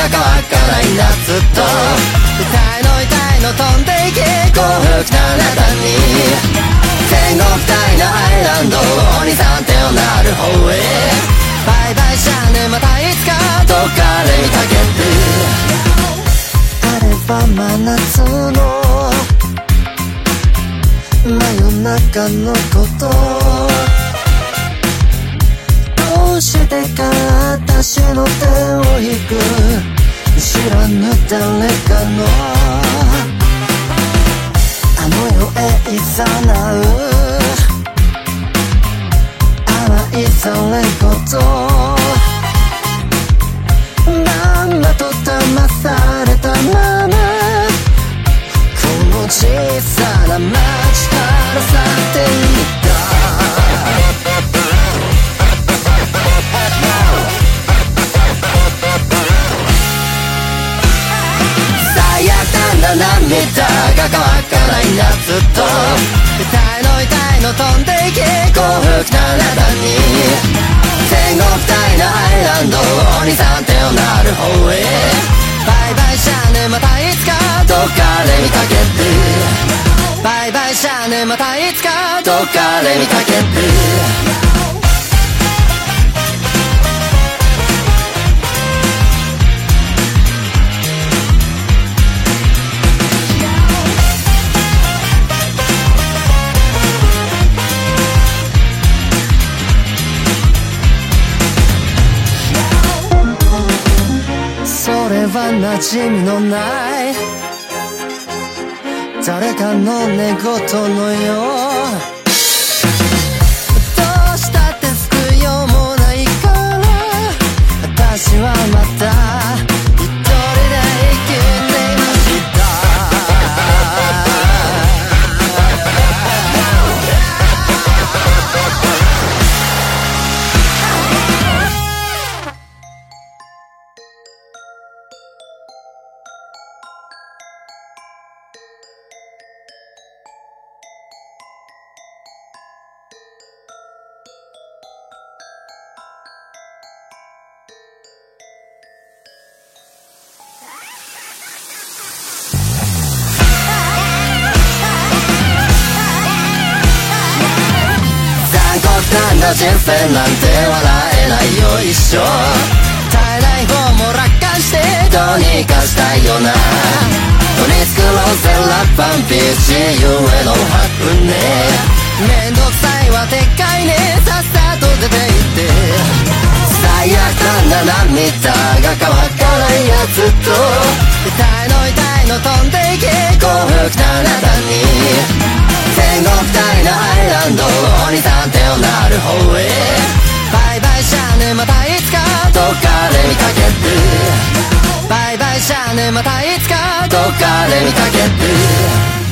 が乾かないんだずっと痛いの飛んでいけ幸福なあなたに天国大のアイランドに3手をなる方へバイバイシャネまたいつかどっかで見かけるあれば真夏の真夜中のことどうしてか私の手を引く知らぬ誰かのあの世へいざなう甘いそれごとまんまと騙されたままこの小さな街から去っていった最悪な涙が乾かないんだずっと痛いの飛んでいけ幸福なあなたに天国大のアイランドに3手をなる方へバイバイシャネまたいつかどっかで見かけるバイバイシャネまたいつかどっかで見かけるそれは馴染みのない誰かの寝言のようどうしたって救いようもないから私はまた一人で生きていましたなんだ人生なんて笑えないよ一生耐えない方も楽観してどうにかしたいよな取り繕うぜラッパンピーチゆえの白ねめんどくさいはでっかいねさっさと出て行って最悪な涙が乾かないやずっと痛いの飛んでいけ幸福なあなたに天国大のアイランドに3手をなる方へバイバイシャネまたいつかどっかで見かけるバイバイシャネまたいつかどっかで見かける